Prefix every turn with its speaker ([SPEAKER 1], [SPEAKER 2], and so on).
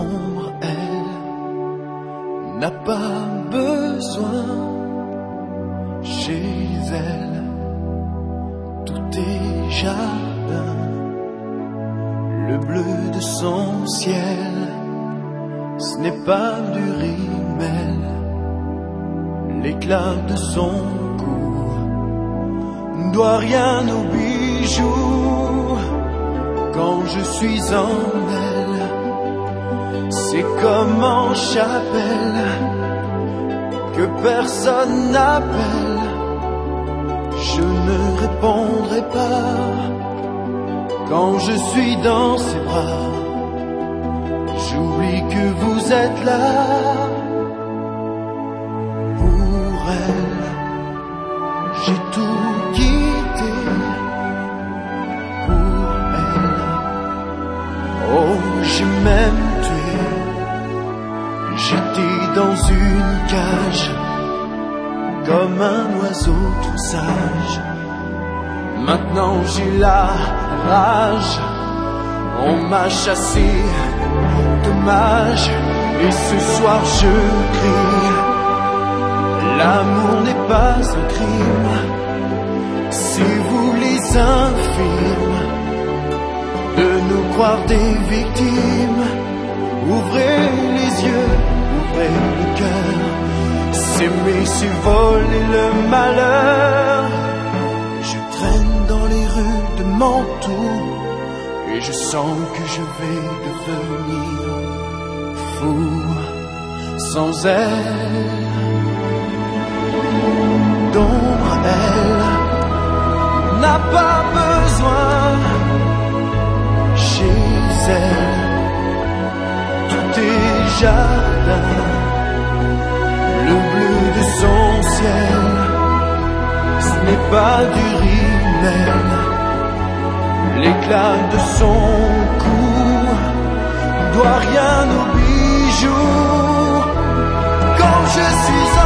[SPEAKER 1] L'ombre, elle, n'a pas besoin. Chez elle, tout est jardin. Le bleu de son ciel, ce n'est pas du rimel. L'éclat de son cou ne doit rien aux bijoux. Quand je suis en elle, c'est comme en chapelle que personne n'appelle. Je ne répondrai pas quand je suis dans ses bras. J'oublie que vous êtes là. Pour elle, j'ai tout quitté. Pour elle, oh, j'ai même tué. J'étais dans une cage, comme un oiseau trop sage. Maintenant j'ai la rage. On m'a chassé, dommage. Et ce soir je crie. L'amour n'est pas un crime. Si vous les infirmes de nous croire des victimes, ouvrez les yeux, ouvrez le cœur. S'aimer, c'est voler le malheur. Je traîne dans les rues de Mantoue et je sens que je vais devenir fou sans elle. D'ombre, elle n'a pas besoin. Chez elle, tout est jardin. Le bleu de son ciel, ce n'est pas du rimel. L'éclat de son cou doit rien aux bijoux. Quand je suis